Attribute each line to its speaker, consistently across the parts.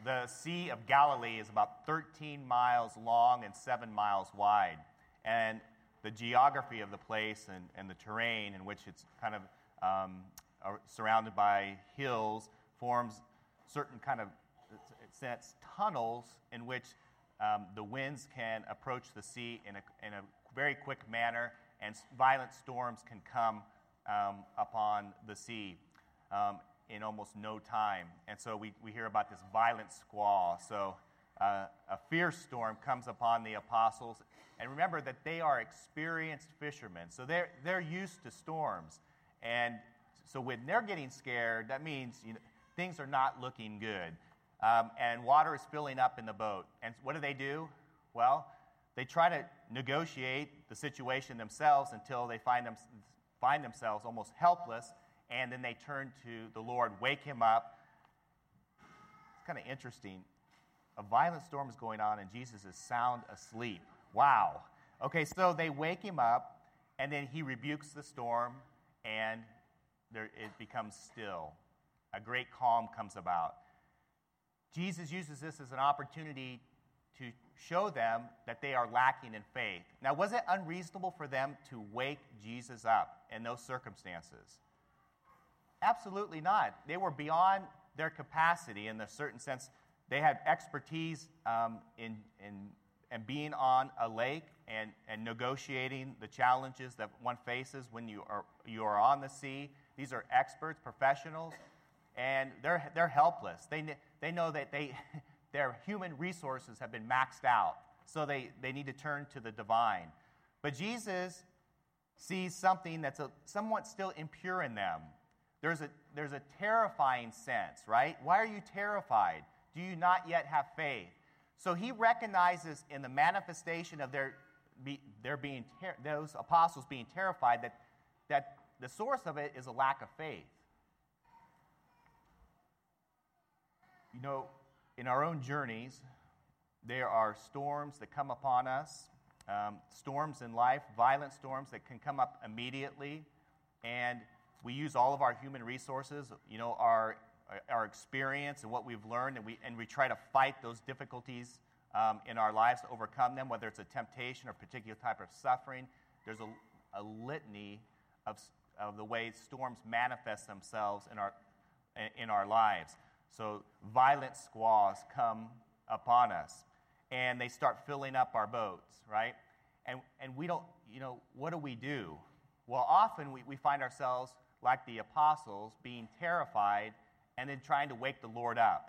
Speaker 1: The Sea of Galilee is about 13 miles long and 7 miles wide. And the geography of the place and the terrain in which it's kind of surrounded by hills forms certain kind of tunnels in which the winds can approach the sea in a very quick manner, and violent storms can come upon the sea in almost no time. And so we hear about this violent squall. So a fierce storm comes upon the apostles. And remember that they are experienced fishermen. So they're used to storms. And so when they're getting scared, that means things are not looking good. And water is filling up in the boat. And what do? Well, they try to negotiate the situation themselves until they find themselves almost helpless, and then they turn to the Lord, wake him up. It's kind of interesting. A violent storm is going on, and Jesus is sound asleep. Wow. Okay, so they wake him up, and then he rebukes the storm, and it becomes still. A great calm comes about. Jesus uses this as an opportunity to show them that they are lacking in faith. Now, was it unreasonable for them to wake Jesus up in those circumstances? Absolutely not. They were beyond their capacity in a certain sense. They had expertise in being on a lake and negotiating the challenges that one faces when you are on the sea. These are experts, professionals, and they're helpless. They know that their human resources have been maxed out, so they need to turn to the divine. But Jesus sees something that's somewhat still impure in them. There's a terrifying sense, right? Why are you terrified? Do you not yet have faith? So he recognizes in the manifestation of those apostles being terrified that the source of it is a lack of faith. In our own journeys, there are storms that come upon us, storms in life, violent storms that can come up immediately, and we use all of our human resources, our experience and what we've learned, and we try to fight those difficulties in our lives to overcome them, whether it's a temptation or a particular type of suffering. There's a litany of the ways storms manifest themselves in our lives. So violent squalls come upon us, and they start filling up our boats, right? And we don't, what do? Well, often we find ourselves, like the apostles, being terrified and then trying to wake the Lord up.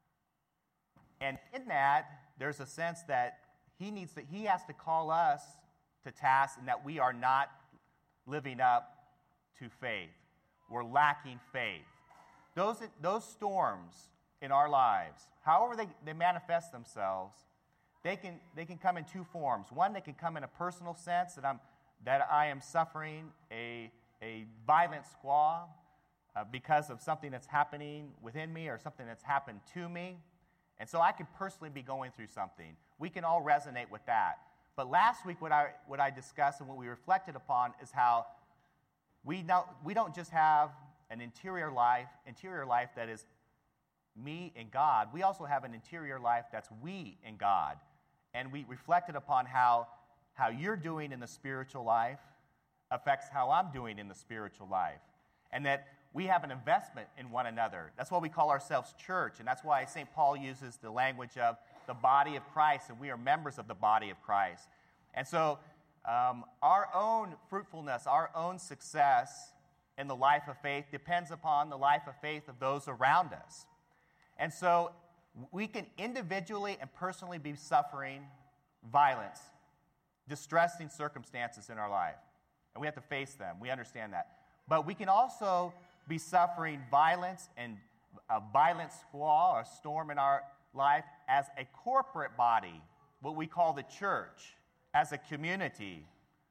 Speaker 1: And in that, there's a sense that he has to call us to task, and that we are not living up to faith. We're lacking faith. Those storms in our lives, however they manifest themselves, they can come in two forms. One, they can come in a personal sense that I am suffering a violent squall because of something that's happening within me or something that's happened to me. And so I could personally be going through something. We can all resonate with that. But last week, what I discussed and what we reflected upon is how we don't just have an interior life that is me and God. We also have an interior life that's we and God. And we reflected upon how you're doing in the spiritual life affects how I'm doing in the spiritual life. And that we have an investment in one another. That's why we call ourselves church. And that's why St. Paul uses the language of the body of Christ, and we are members of the body of Christ. And so our own fruitfulness, our own success in the life of faith depends upon the life of faith of those around us. And so we can individually and personally be suffering violence, distressing circumstances in our life. And we have to face them. We understand that. But we can also be suffering violence and a violent squall or storm in our life as a corporate body, what we call the church, as a community.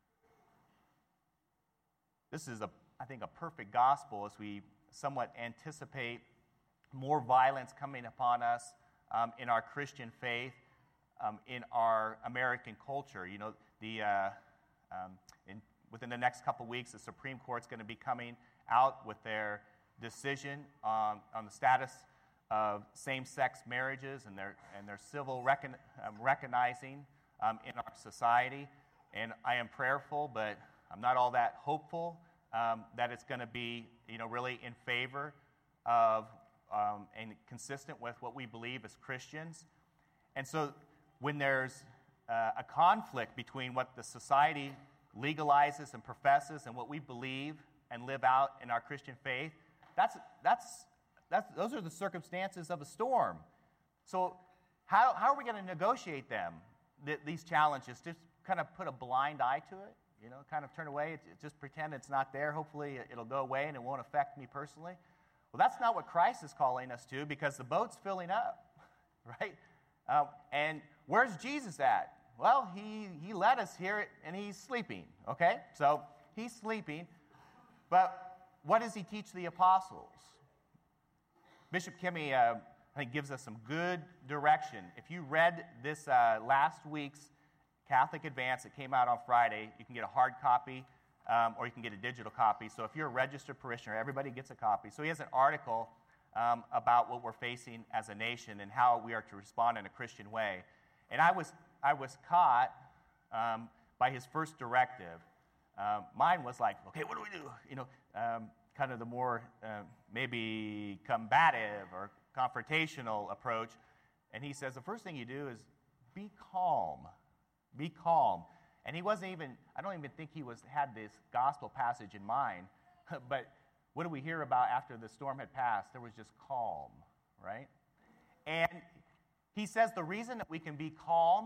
Speaker 1: This is, I think, a perfect gospel as we somewhat anticipate more violence coming upon us in our Christian faith, in our American culture. Within the next couple weeks, the Supreme Court's going to be coming out with their decision on the status of same-sex marriages and their civil recognizing in our society. And I am prayerful, but I'm not all that hopeful that it's going to be, really in favor of and consistent with what we believe as Christians. And so when there's a conflict between what the society legalizes and professes and what we believe and live out in our Christian faith, those are the circumstances of a storm. So how are we going to negotiate them, these challenges? Just kind of put a blind eye to it, kind of turn away, just pretend it's not there. Hopefully it'll go away and it won't affect me personally. Well, that's not what Christ is calling us to, because the boat's filling up, right? And where's Jesus at? Well, he led us here, and he's sleeping, okay? So he's sleeping, but what does he teach the apostles? Bishop Kimmy, I think, gives us some good direction. If you read this last week's Catholic Advance that came out on Friday, you can get a hard copy, or you can get a digital copy. So if you're a registered parishioner, everybody gets a copy. So he has an article about what we're facing as a nation and how we are to respond in a Christian way. And I was caught by his first directive. Mine was like, okay, what do we do? Kind of the more maybe combative or confrontational approach. And he says the first thing you do is be calm. Be calm. And he wasn't even, I don't even think he had this gospel passage in mind. But what do we hear about after the storm had passed? There was just calm, right? And he says the reason that we can be calm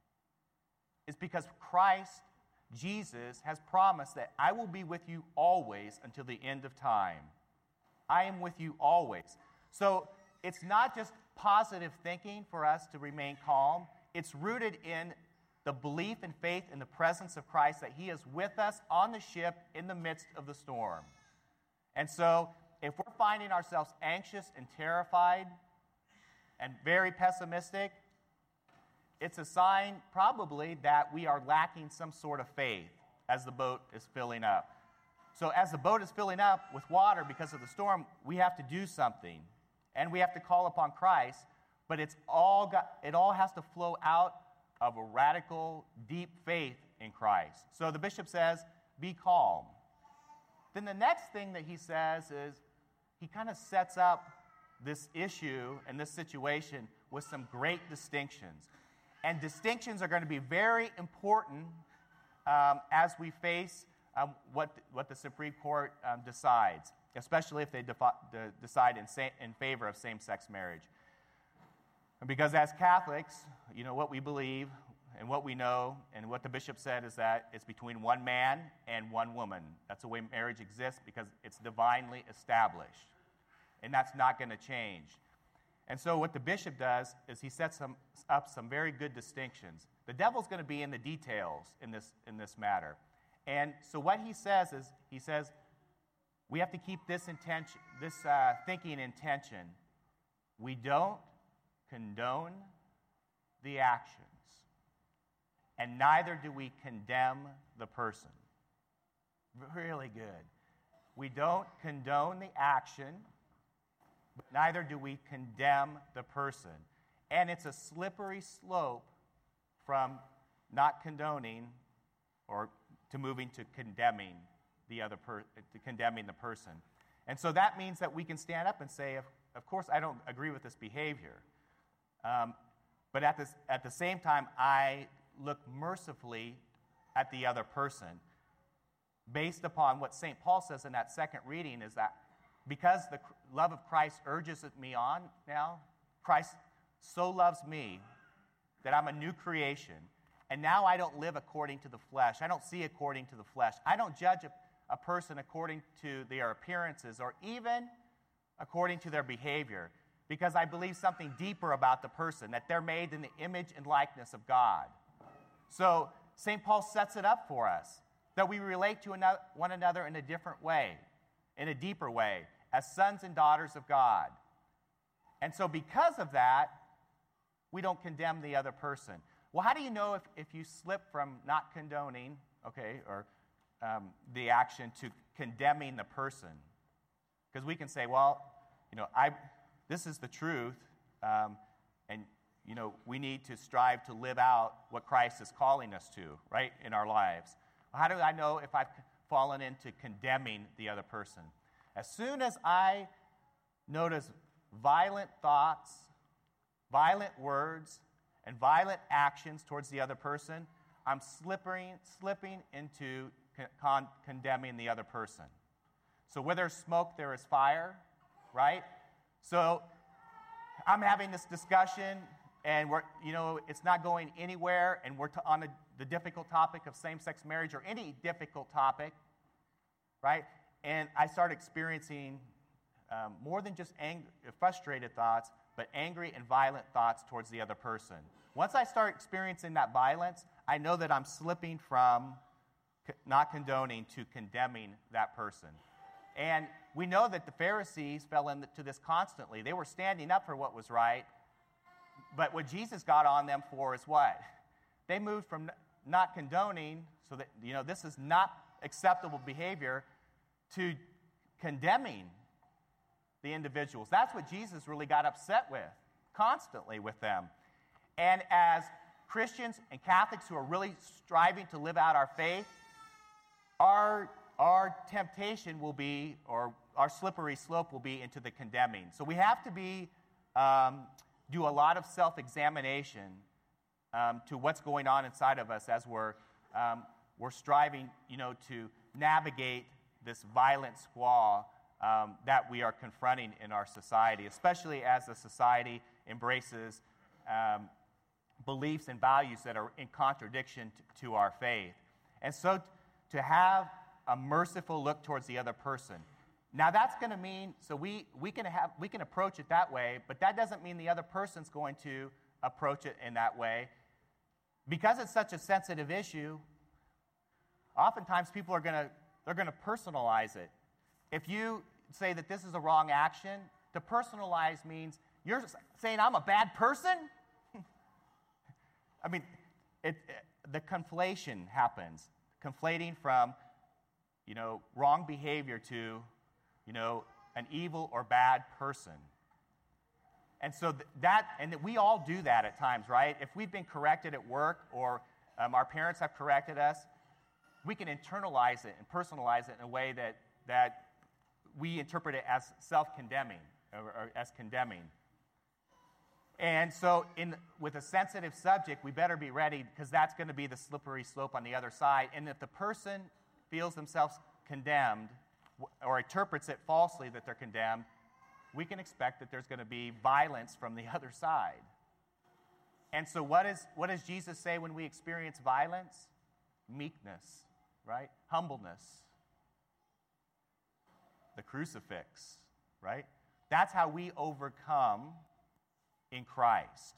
Speaker 1: is because Christ, Jesus, has promised that I will be with you always until the end of time. I am with you always. So it's not just positive thinking for us to remain calm. It's rooted in the belief and faith in the presence of Christ, that he is with us on the ship in the midst of the storm. And so if we're finding ourselves anxious and terrified and very pessimistic, it's a sign probably that we are lacking some sort of faith as the boat is filling up. So as the boat is filling up with water because of the storm, we have to do something. And we have to call upon Christ, but it all has to flow out of a radical, deep faith in Christ. So the bishop says, be calm. Then the next thing that he says is, he kind of sets up this issue and this situation with some great distinctions. And distinctions are going to be very important as we face what the Supreme Court decides, especially if they decide in favor of same-sex marriage. Because as Catholics, what we believe and what we know and what the bishop said is that it's between one man and one woman. That's the way marriage exists, because it's divinely established. And that's not going to change. And so what the bishop does is he sets up some very good distinctions. The devil's going to be in the details in this matter. And so what he says is, we have to keep this thinking in tension. We don't condone the actions, and neither do we condemn the person. Really good. We don't condone the action, but neither do we condemn the person. And it's a slippery slope from not condoning or to moving to condemning condemning the person. And so that means that we can stand up and say, of course, I don't agree with this behavior. But at the same time, I look mercifully at the other person, based upon what St. Paul says in that second reading, is that because the love of Christ urges me on now, Christ so loves me that I'm a new creation, and now I don't live according to the flesh. I don't see according to the flesh. I don't judge a person according to their appearances or even according to their behavior, because I believe something deeper about the person, that they're made in the image and likeness of God. So St. Paul sets it up for us, that we relate to one another in a different way, in a deeper way, as sons and daughters of God. And so because of that, we don't condemn the other person. Well, how do you know if you slip from not condoning, or the action to condemning the person? Because we can say, well, this is the truth, and we need to strive to live out what Christ is calling us to, right, in our lives. How do I know if I've fallen into condemning the other person? As soon as I notice violent thoughts, violent words, and violent actions towards the other person, I'm slipping into condemning the other person. So where there's smoke, there is fire, right? So I'm having this discussion, and it's not going anywhere, and we're on the difficult topic of same-sex marriage or any difficult topic, right? And I start experiencing more than just frustrated thoughts, but angry and violent thoughts towards the other person. Once I start experiencing that violence, I know that I'm slipping from not condoning to condemning that person. And we know that the Pharisees fell into this constantly. They were standing up for what was right, but what Jesus got on them for is what? They moved from not condoning, so that, this is not acceptable behavior, to condemning the individuals. That's what Jesus really got upset with, constantly with them. And as Christians and Catholics who are really striving to live out our faith, our temptation will be, or our slippery slope will be into the condemning. So we have to do a lot of self-examination to what's going on inside of us as we're striving, to navigate this violent squall that we are confronting in our society, especially as the society embraces beliefs and values that are in contradiction to our faith. And so to have a merciful look towards the other person. Now that's going to mean, so we can approach it that way, but that doesn't mean the other person's going to approach it in that way. Because it's such a sensitive issue, oftentimes people are going to personalize it. If you say that this is a wrong action, to personalize means you're saying I'm a bad person? I mean, the conflation happens. Conflating from, wrong behavior to, an evil or bad person. And so and we all do that at times, right? If we've been corrected at work or our parents have corrected us, we can internalize it and personalize it in a way that we interpret it as self-condemning or as condemning. And so with a sensitive subject, we better be ready because that's going to be the slippery slope on the other side. And if the person feels themselves condemned or interprets it falsely that they're condemned, we can expect that there's going to be violence from the other side. And so what does Jesus say when we experience violence? Meekness, right? Humbleness. The crucifix, right? That's how we overcome in Christ.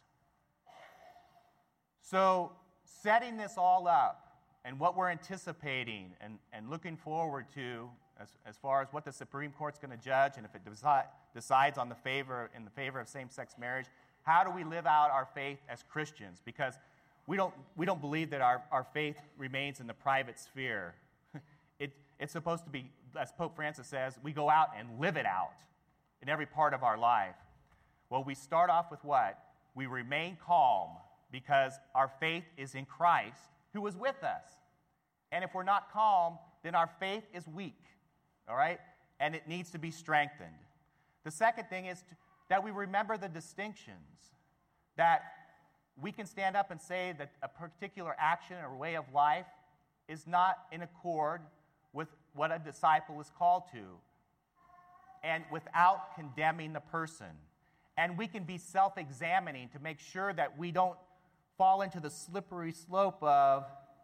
Speaker 1: So setting this all up and what we're anticipating and looking forward to as far as what the Supreme Court's going to judge and if it decides in the favor of same-sex marriage, how do we live out our faith as Christians? Because we don't believe that our faith remains in the private sphere. It's supposed to be, as Pope Francis says, we go out and live it out in every part of our life. Well, we start off with what? We remain calm because our faith is in Christ who is with us. And if we're not calm, then our faith is weak, all right? And it needs to be strengthened. The second thing is that we remember the distinctions, that we can stand up and say that a particular action or way of life is not in accord with what a disciple is called to, and without condemning the person. And we can be self-examining to make sure that we don't fall into the slippery slope of,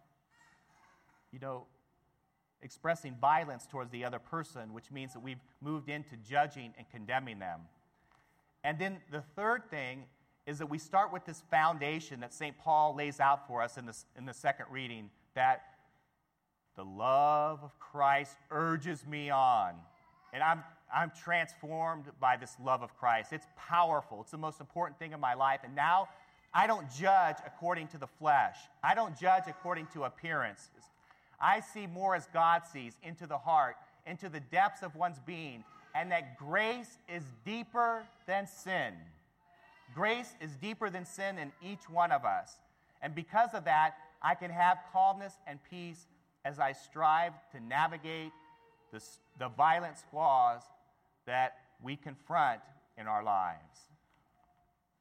Speaker 1: expressing violence towards the other person, which means that we've moved into judging and condemning them. And then the third thing is that we start with this foundation that St. Paul lays out for us in the second reading, that the love of Christ urges me on. And I'm transformed by this love of Christ. It's powerful. It's the most important thing in my life. And now I don't judge according to the flesh. I don't judge according to appearances. I see more as God sees, into the heart, into the depths of one's being. and that grace is deeper than sin. Grace is deeper than sin in each one of us. And because of that, I can have calmness and peace as I strive to navigate the violent squalls that we confront in our lives.